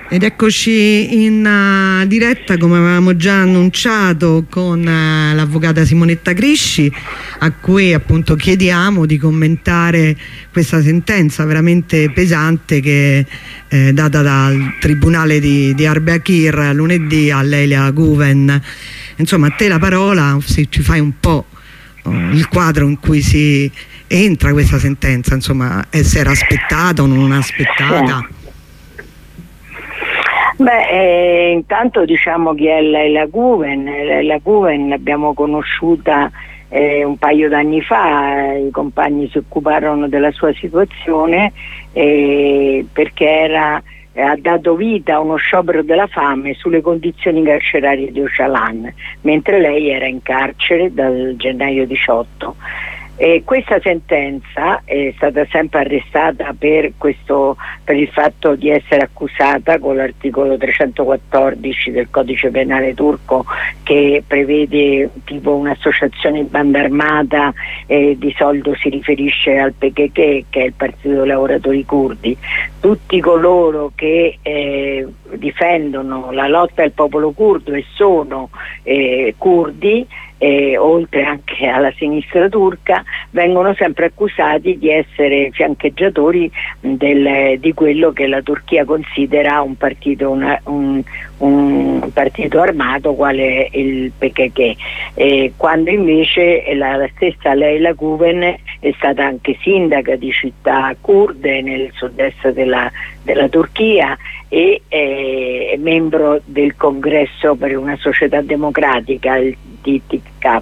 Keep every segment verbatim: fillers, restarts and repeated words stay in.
Ed eccoci in uh, diretta, come avevamo già annunciato, con uh, l'avvocata Simonetta Crisci, a cui appunto chiediamo di commentare questa sentenza veramente pesante che è data dal Tribunale di, di Diyarbakir lunedì a Leila Guven. Insomma, a te la parola, se ci fai un po' uh, il quadro in cui si entra questa sentenza, insomma, se era aspettata o non aspettata. Beh, eh, intanto diciamo chi è Leila Guven. Leila Guven l'abbiamo conosciuta eh, un paio d'anni fa, eh, i compagni si occuparono della sua situazione eh, perché era, eh, ha dato vita a uno sciopero della fame sulle condizioni carcerarie di Öcalan, mentre lei era in carcere dal gennaio diciotto. E questa sentenza è stata sempre arrestata per, questo, per il fatto di essere accusata con l'articolo trecentoquattordici del codice penale turco, che prevede tipo un'associazione di banda armata, e di solito si riferisce al P K K, che è il Partito dei Lavoratori Curdi. Tutti coloro che eh, difendono la lotta del popolo curdo e sono eh, curdi, Eh, oltre anche alla sinistra turca, vengono sempre accusati di essere fiancheggiatori del, di quello che la Turchia considera un partito, una, un, un partito armato quale il P K K, eh, quando invece la, la stessa Leila Guven è stata anche sindaca di città kurde nel sud-est della, della Turchia e eh, è membro del Congresso per una società democratica, il T T K,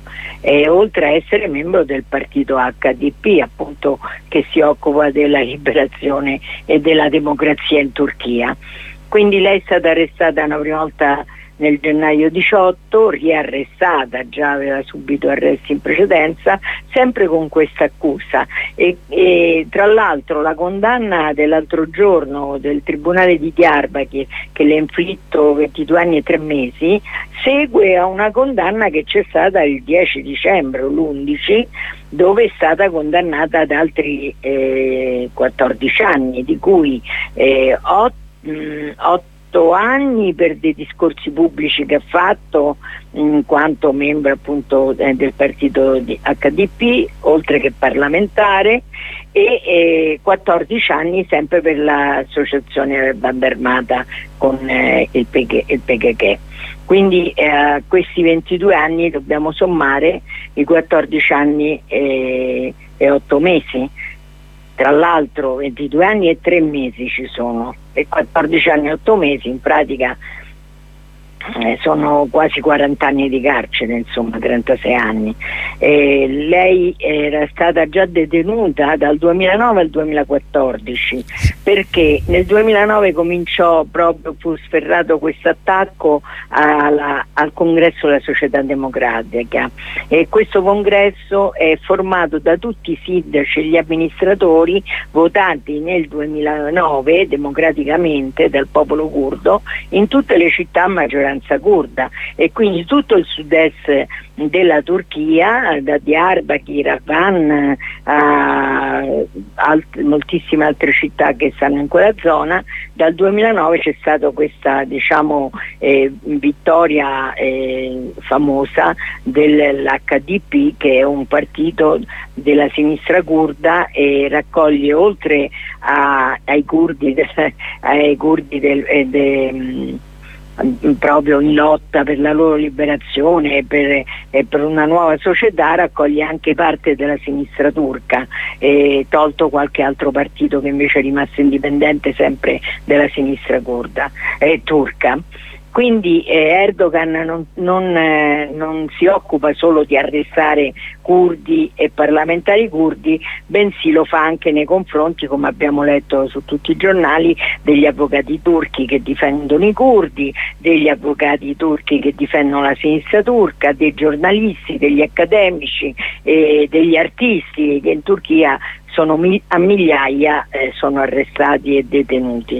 e oltre a essere membro del partito H D P, appunto, che si occupa della liberazione e della democrazia in Turchia. Quindi lei è stata arrestata una prima volta nel gennaio diciotto, riarrestata, già aveva subito arresti in precedenza, sempre con questa accusa, e, e tra l'altro la condanna dell'altro giorno del Tribunale di Diyarbakir, che le ha inflitto ventidue anni e tre mesi, segue a una condanna che c'è stata il dieci dicembre o l'undici, dove è stata condannata ad altri eh, quattordici anni, di cui eh, otto anni per dei discorsi pubblici che ha fatto in quanto membro appunto eh, del partito di H D P, oltre che parlamentare, e eh, quattordici anni sempre per l'associazione banda armata con eh, il P K K. Quindi eh, a questi ventidue anni dobbiamo sommare i quattordici anni e, e otto mesi. Tra l'altro ventidue anni e tre mesi ci sono, e quattordici anni e otto mesi in pratica eh, sono quasi quaranta anni di carcere, insomma trentasei anni. Eh, lei era stata già detenuta dal duemilanove al duemilaquattordici, perché nel duemilanove cominciò proprio, fu sferrato questo attacco alla, al congresso della società democratica, e questo congresso è formato da tutti i sindaci e gli amministratori votati nel duemilanove democraticamente dal popolo curdo in tutte le città a maggioranza curda, e quindi tutto il sud-est della Turchia, da Diyarbakir a Van a alt- moltissime altre città che stanno in quella zona. Dal duemilanove c'è stata questa, diciamo, eh, vittoria eh, famosa dell'H D P, che è un partito della sinistra curda e raccoglie, oltre a, ai curdi de, ai curdi del, eh, de, proprio in lotta per la loro liberazione e per, e per una nuova società, raccoglie anche parte della sinistra turca, e tolto qualche altro partito che invece è rimasto indipendente, sempre della sinistra curda e turca. Quindi eh, Erdogan non, non, eh, non si occupa solo di arrestare curdi e parlamentari curdi, bensì lo fa anche nei confronti, come abbiamo letto su tutti i giornali, degli avvocati turchi che difendono i curdi, degli avvocati turchi che difendono la sinistra turca, dei giornalisti, degli accademici, eh, degli artisti che in Turchia sono a migliaia, eh, sono arrestati e detenuti.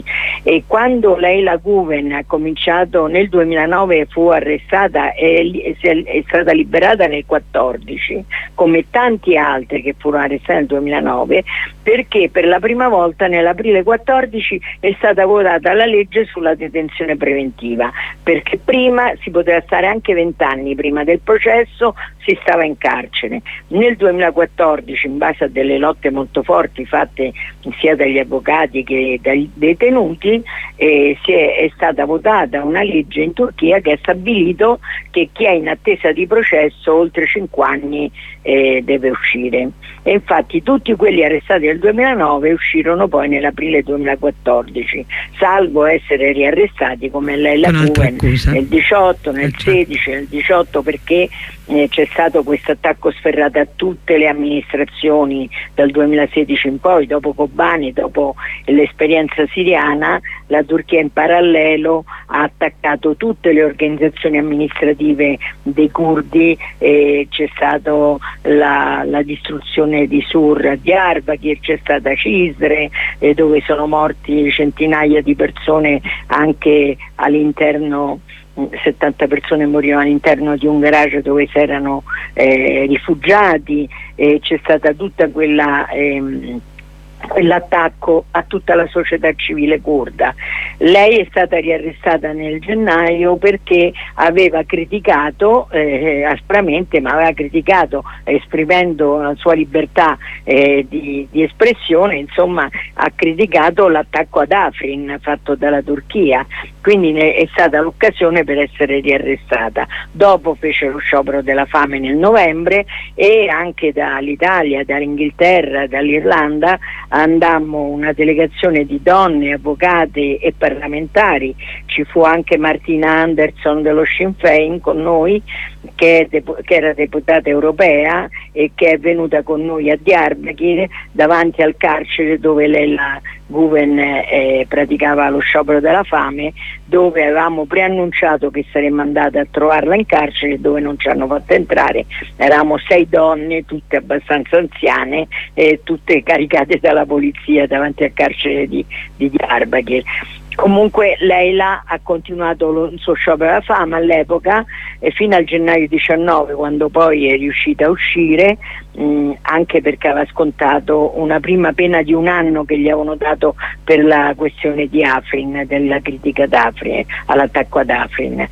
e quando Leila Guven ha cominciato nel duemilanove, fu arrestata e è stata liberata nel quattordici, come tanti altri che furono arrestati nel duemilanove, perché per la prima volta nell'aprile quattordici è stata votata la legge sulla detenzione preventiva, perché prima si poteva stare anche vent'anni prima del processo, si stava in carcere. Nel duemilaquattordici, in base a delle lotte molto forti fatte sia dagli avvocati che dai detenuti, eh, si è, è stata votata una legge in Turchia che ha stabilito che chi è in attesa di processo oltre cinque anni eh, deve uscire, e infatti tutti quelli arrestati nel duemilanove uscirono poi nell'aprile duemilaquattordici, salvo essere riarrestati come Leila Guven nel diciotto, nel sedici, nel diciotto, perché eh, c'è stato questo attacco sferrato a tutte le amministrazioni dal duemilasedici in poi, dopo Kobani, dopo l'esperienza siriana. La Turchia in parallelo ha attaccato tutte le organizzazioni amministrative dei curdi, e c'è stata la, la distruzione di Sur a Diyarbakir, c'è stata Cizre, eh, dove sono morti centinaia di persone anche all'interno, settanta persone morivano all'interno di un garage dove si erano eh, rifugiati, e c'è stata tutta quella ehm, quell'attacco a tutta la società civile curda. Lei è stata riarrestata nel gennaio perché aveva criticato eh, aspramente, ma aveva criticato esprimendo la sua libertà eh, di, di espressione, insomma ha criticato l'attacco ad Afrin fatto dalla Turchia, quindi ne è stata l'occasione per essere riarrestata. Dopo fece lo sciopero della fame nel novembre, e anche dall'Italia, dall'Inghilterra, dall'Irlanda andammo una delegazione di donne, avvocate e parlamentari. Ci fu anche Martina Anderson dello Sinn Féin con noi, che, è depo- che era deputata europea e che è venuta con noi a Diyarbakir, davanti al carcere dove Leila Guven eh, praticava lo sciopero della fame, dove avevamo preannunciato che saremmo andate a trovarla in carcere, dove non ci hanno fatto entrare. Eravamo sei donne, tutte abbastanza anziane, eh, tutte caricate dalla polizia davanti al carcere di, di Diyarbakir. Comunque Leila ha continuato lo, il suo sciopero della fame all'epoca, e fino al gennaio diciannove, quando poi è riuscita a uscire, mh, anche perché aveva scontato una prima pena di un anno che gli avevano dato per la questione di Afrin, della critica ad Afrin, all'attacco ad Afrin.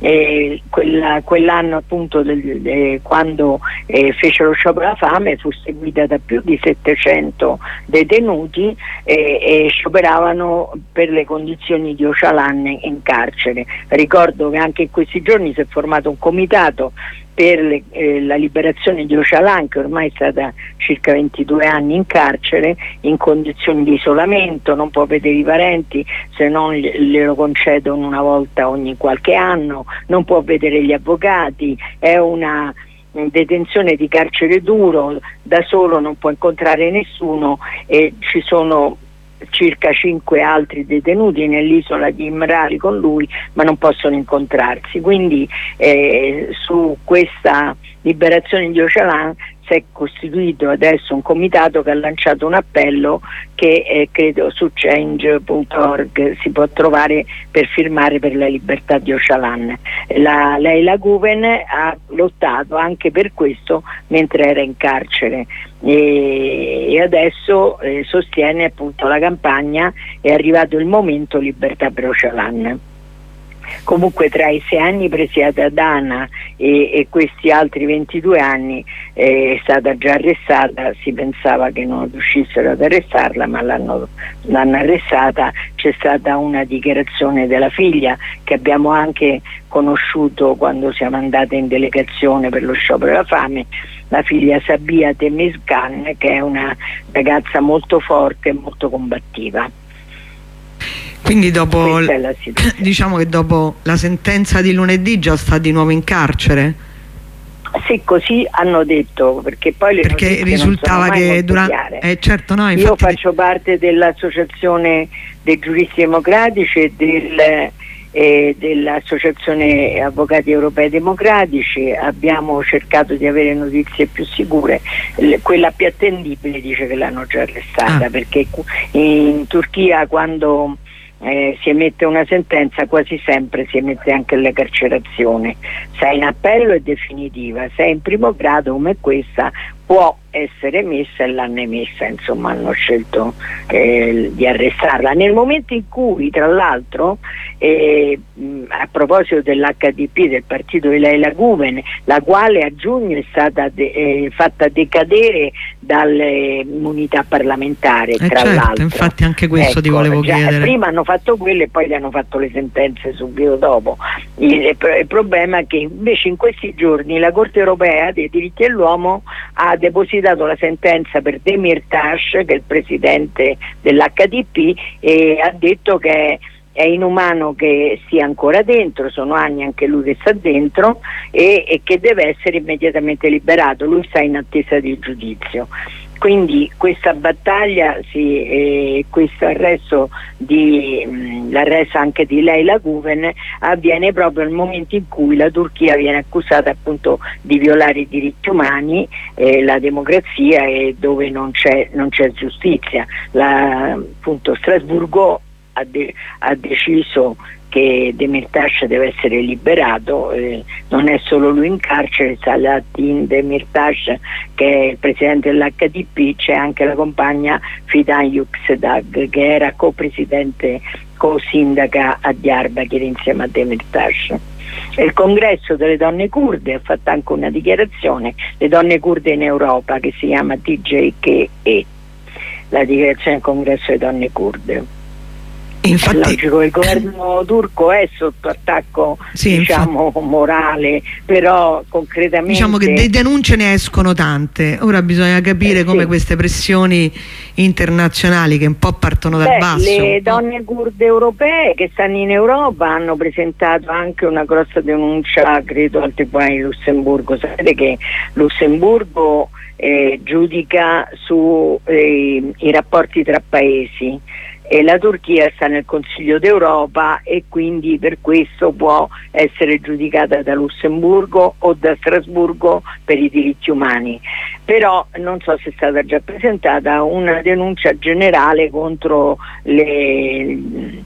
E quella, quell'anno appunto del, de, quando eh, fece lo sciopero della fame, fu seguita da più di settecento detenuti eh, e scioperavano per le condizioni di Öcalan in carcere. Ricordo che anche in questi giorni si è formato un comitato per le, eh, la liberazione di Öcalan, che ormai è stata circa ventidue anni in carcere in condizioni di isolamento, non può vedere i parenti se non glielo concedono una volta ogni qualche anno, non può vedere gli avvocati, è una detenzione di carcere duro, da solo non può incontrare nessuno, e ci sono circa cinque altri detenuti nell'isola di Imrali con lui, ma non possono incontrarsi. Quindi eh, su questa liberazione di Öcalan si è costituito adesso un comitato che ha lanciato un appello che eh, credo su change punto org si può trovare per firmare per la libertà di Öcalan. La, Leila Guven ha lottato anche per questo mentre era in carcere, e, e adesso eh, sostiene appunto la campagna "È arrivato il momento, libertà per Öcalan". Comunque tra i sei anni presi ad Adana e, e questi altri ventidue anni eh, è stata già arrestata. Si pensava che non riuscissero ad arrestarla, ma l'hanno, l'hanno arrestata. C'è stata una dichiarazione della figlia, che abbiamo anche conosciuto quando siamo andate in delegazione per lo sciopero della fame, la figlia Sabia Temizkan, che è una ragazza molto forte e molto combattiva. Quindi dopo, diciamo che dopo la sentenza di lunedì già sta di nuovo in carcere? Sì, così hanno detto, perché poi le perché risultava che durante eh, certo, no, io faccio parte dell'associazione dei giuristi democratici e del, eh, dell'associazione avvocati europei democratici. Abbiamo cercato di avere notizie più sicure. L- quella più attendibile dice che l'hanno già arrestata, ah. perché in Turchia quando eh, si emette una sentenza, quasi sempre si emette anche la carcerazione. Se è in appello è definitiva, se è in primo grado come questa può essere emessa, e l'hanno emessa, insomma hanno scelto eh, di arrestarla. Nel momento in cui, tra l'altro, eh, a proposito dell'H D P, del partito di Leila Guven, la quale a giugno è stata de- eh, fatta decadere dalle immunità parlamentari, eh tra certo, l'altro. Infatti anche questo ecco, ti volevo già, chiedere. Prima hanno fatto quello e poi gli hanno fatto le sentenze subito dopo. Il, il, il problema è che invece in questi giorni la Corte Europea dei diritti dell'uomo ha depositato la sentenza per Demirtas, che è il presidente dell'H D P, e ha detto che è è inumano che sia ancora dentro, sono anni anche lui che sta dentro, e, e che deve essere immediatamente liberato. Lui sta in attesa di giudizio. Quindi questa battaglia, sì, eh, questo arresto, di, mh, l'arresto anche di Leila Guven avviene proprio nel momento in cui la Turchia viene accusata appunto di violare i diritti umani, eh, la democrazia, e dove non c'è, non c'è giustizia. La, appunto Strasburgo ha, de- ha deciso che Demirtas deve essere liberato, eh, non è solo lui in carcere, Selahattin Demirtas, che è il presidente dell'H D P, c'è anche la compagna Fidan Yüksekdag, che era co-presidente, co-sindaca a Diyarbakir insieme a Demirtas. Il congresso delle donne kurde ha fatto anche una dichiarazione, le donne kurde in Europa, che si chiama T J K E, la dichiarazione del congresso delle donne kurde. Infatti, è logico, il governo turco è sotto attacco, sì, diciamo, infatti, morale, però concretamente diciamo che delle denunce ne escono tante. Ora bisogna capire eh, come sì. queste pressioni internazionali che un po' partono dal Beh, basso. Le donne kurde europee che stanno in Europa hanno presentato anche una grossa denuncia, credo, al Tribunale di Lussemburgo. Sapete che Lussemburgo eh, giudica su eh, i rapporti tra paesi, e la Turchia sta nel Consiglio d'Europa, e quindi per questo può essere giudicata da Lussemburgo o da Strasburgo per i diritti umani. Però non so se è stata già presentata una denuncia generale contro le,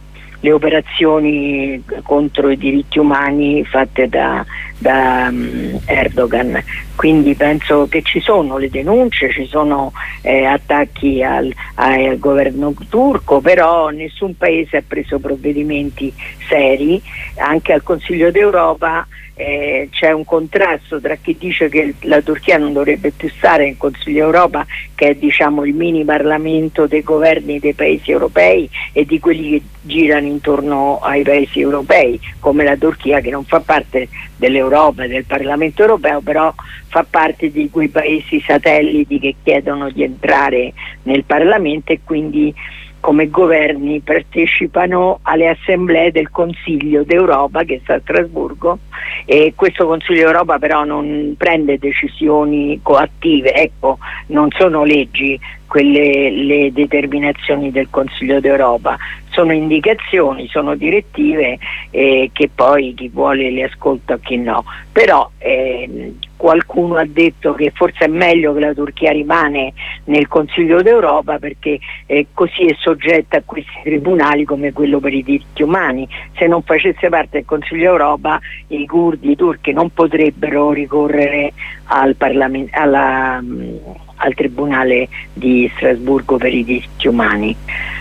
le operazioni contro i diritti umani fatte da, da um, Erdogan. Quindi penso che ci sono le denunce, ci sono eh, attacchi al, al governo turco, però nessun paese ha preso provvedimenti seri. Anche al Consiglio d'Europa eh, c'è un contrasto tra chi dice che la Turchia non dovrebbe più stare nel Consiglio d'Europa, che è, diciamo, il mini Parlamento dei governi dei paesi europei, e di quelli che girano intorno ai paesi europei, come la Turchia, che non fa parte dell'Europa e del Parlamento europeo, però fa parte di quei paesi satelliti che chiedono di entrare nel Parlamento, e quindi come governi partecipano alle assemblee del Consiglio d'Europa, che sta a Strasburgo, e questo Consiglio d'Europa però non prende decisioni coattive, ecco, non sono leggi quelle le determinazioni del Consiglio d'Europa, sono indicazioni, sono direttive eh, che poi chi vuole le ascolta o chi no. Però eh, qualcuno ha detto che forse è meglio che la Turchia rimane nel Consiglio d'Europa, perché eh, così è soggetta a questi tribunali come quello per i diritti umani. Se non facesse parte del Consiglio d'Europa, i curdi, i turchi non potrebbero ricorrere al, parlament- alla, mh, al Tribunale di Strasburgo per i diritti umani.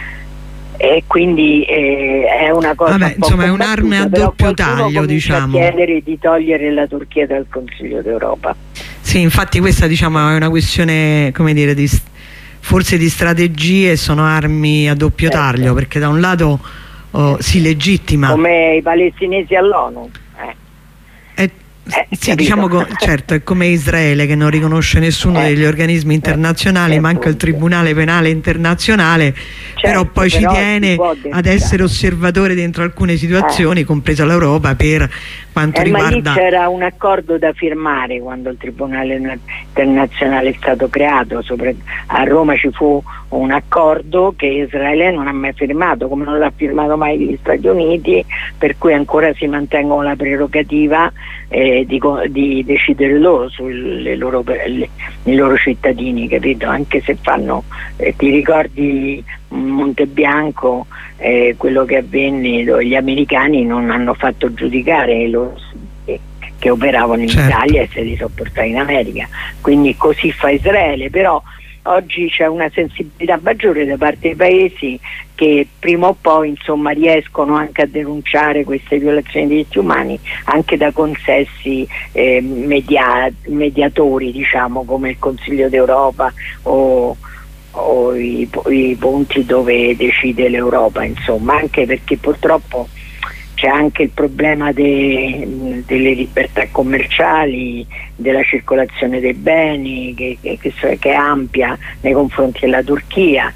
E quindi eh, è una cosa Vabbè, un po' insomma è un'arma a doppio taglio, diciamo, a chiedere di togliere la Turchia dal Consiglio d'Europa. Sì, infatti questa, diciamo, è una questione, come dire, di, forse di strategie, sono armi a doppio certo. taglio, perché da un lato oh, si legittima, come i palestinesi all'ONU. Eh. È, Eh, sì, diciamo, certo, è come Israele che non riconosce nessuno eh, degli organismi internazionali, eh, manca il Tribunale Penale Internazionale, certo, però poi però ci tiene ad essere osservatore dentro alcune situazioni, eh. compresa l'Europa, per quanto eh, riguarda... Ma lì c'era un accordo da firmare quando il Tribunale Internazionale è stato creato. Sopra... a Roma ci fu un accordo che Israele non ha mai firmato, come non l'ha firmato mai gli Stati Uniti, per cui ancora si mantengono la prerogativa eh, di, di decidere loro sui loro, loro cittadini, capito? Anche se fanno, eh, ti ricordi Montebianco, eh, quello che avvenne, gli americani non hanno fatto giudicare loro che operavano in certo. Italia e se li sono portati in America, quindi così fa Israele. Però oggi c'è una sensibilità maggiore da parte dei paesi che prima o poi insomma riescono anche a denunciare queste violazioni dei diritti umani anche da consessi eh, media, mediatori, diciamo, come il Consiglio d'Europa o, o i, i punti dove decide l'Europa, insomma, anche perché purtroppo c'è anche il problema de, delle libertà commerciali, della circolazione dei beni che, che, che è ampia nei confronti della Turchia,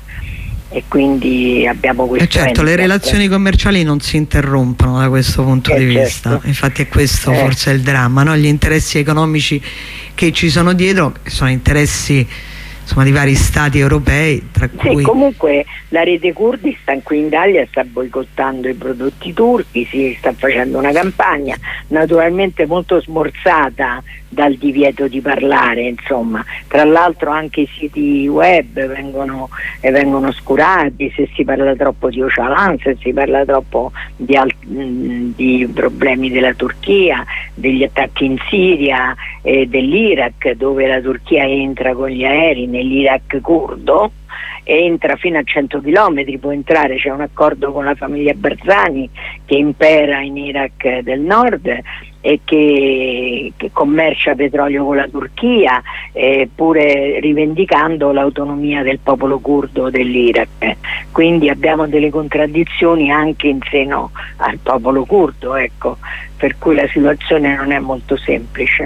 e quindi abbiamo questo. Eh certo, le relazioni commerciali non si interrompono da questo punto eh di vista, certo. Infatti è questo eh. forse il dramma, no? Gli interessi economici che ci sono dietro sono interessi, insomma, di vari stati europei, tra cui... Sì, comunque la rete Kurdistan qui in Italia sta boicottando i prodotti turchi, si sta facendo una campagna naturalmente molto smorzata dal divieto di parlare, insomma. Tra l'altro anche i siti web vengono, eh, vengono oscurati se si parla troppo di Öcalan, se si parla troppo di, mh, di problemi della Turchia, degli attacchi in Siria e dell'Iraq, dove la Turchia entra con gli aerei nell'Iraq curdo, entra fino a cento chilometri, può entrare, c'è un accordo con la famiglia Barzani che impera in Iraq del nord e che, che commercia petrolio con la Turchia, eh, pure rivendicando l'autonomia del popolo curdo dell'Iraq. Quindi abbiamo delle contraddizioni anche in seno al popolo curdo, ecco, per cui la situazione non è molto semplice.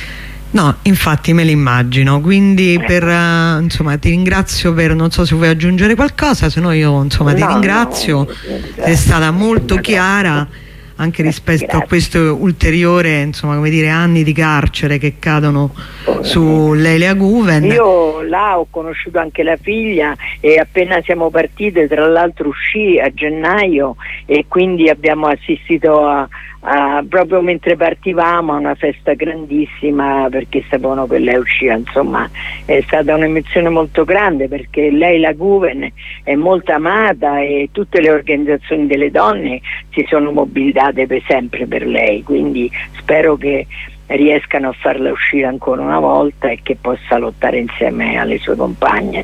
No, infatti me l'immagino, quindi per, uh, insomma, ti ringrazio per, non so se vuoi aggiungere qualcosa, se no io insomma no, ti ringrazio, no, sei stata molto chiara anche rispetto Grazie. a questo ulteriore, insomma, come dire, anni di carcere che cadono su Leila Guven. Io là ho conosciuto anche la figlia e appena siamo partite, tra l'altro uscì a gennaio, e quindi abbiamo assistito a Uh, proprio mentre partivamo a una festa grandissima perché sapevano che lei usciva. Insomma, è stata un'emozione molto grande perché lei, la Guven, è molto amata e tutte le organizzazioni delle donne si sono mobilitate per sempre per lei, quindi spero che riescano a farla uscire ancora una volta e che possa lottare insieme alle sue compagne.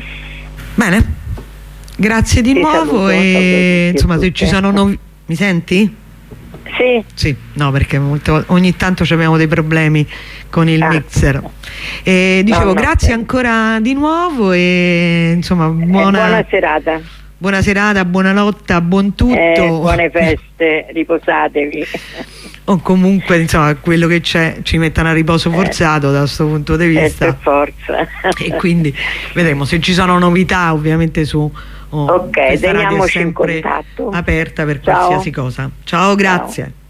Bene, grazie di Ti nuovo saluto, e insomma, se ci sono novi... mi senti? Sì. Sì, no, perché molte, ogni tanto abbiamo dei problemi con il ah. mixer. E dicevo, no, no, grazie sì. ancora di nuovo e insomma buona, buona serata. Buona serata, buona lotta, buon tutto. Eh, buone feste, riposatevi. O comunque insomma quello che c'è ci mettano a riposo forzato eh. da questo punto di vista. Eh, per forza. E quindi vedremo se ci sono novità ovviamente su Oh, ok, teniamoci in contatto. Aperta per Ciao. qualsiasi cosa. Ciao, grazie. Ciao.